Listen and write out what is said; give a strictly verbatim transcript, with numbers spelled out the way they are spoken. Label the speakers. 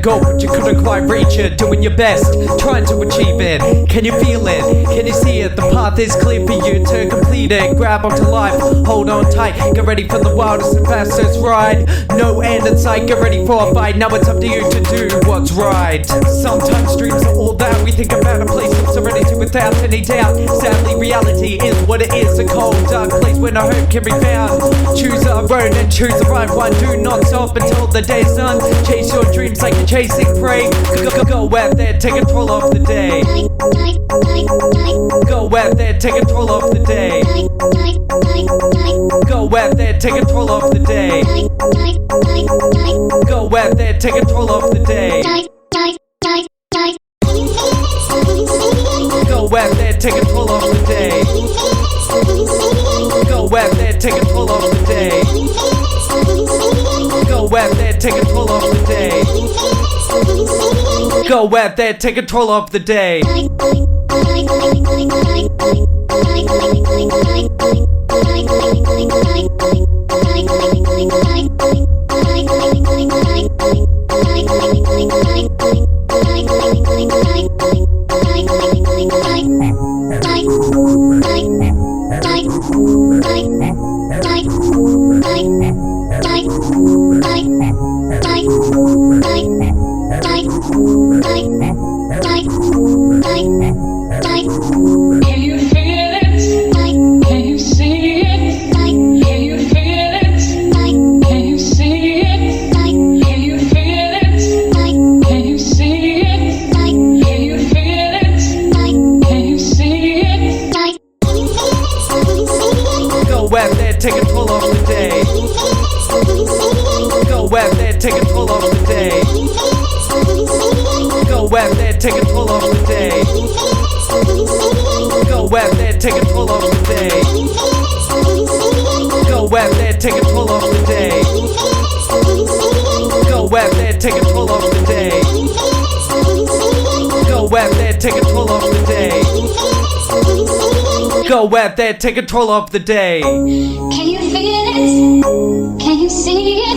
Speaker 1: goal but you couldn't quite reach it. Doing your best, trying to achieve it. Can you feel it? Can you see it? The path is clear for you to complete it. Grab onto life, hold on tight. Get ready for the wildest and fastest ride. No end in sight, get ready for a fight. Now it's up to you to do what's right. Sometimes dreams are all that we think about, a place of serenity without any doubt. Sadly reality is what it is, a cold dark place where no hope can be found. Choose a road and choose the right one. Do not stop until the day's done. Chase your dreams like you're chasing prey. Go, go, go out there, take control of the day. Go out there, take control of the day. Go out there, take control of the day. Go out there, take control of the day. Go out there, take control of the day. Go out there, take control of the day. Go out there, take control of the day. Go out there, take control of the day.
Speaker 2: Can you feel it? Can you see it? Can you feel it? Can you see it? Can you feel it? Can you see it? Can you feel it? Can you see it?
Speaker 1: Go out there, take control of the day. Go out there, take control of the day. Go out there, take control of the day. Go out there, take control of the day. Go out there, take control of the day. Go out there, take control of the day. Go out there, take control of the day. Go out there, take control of the day.
Speaker 2: Can you feel it? Can you see it?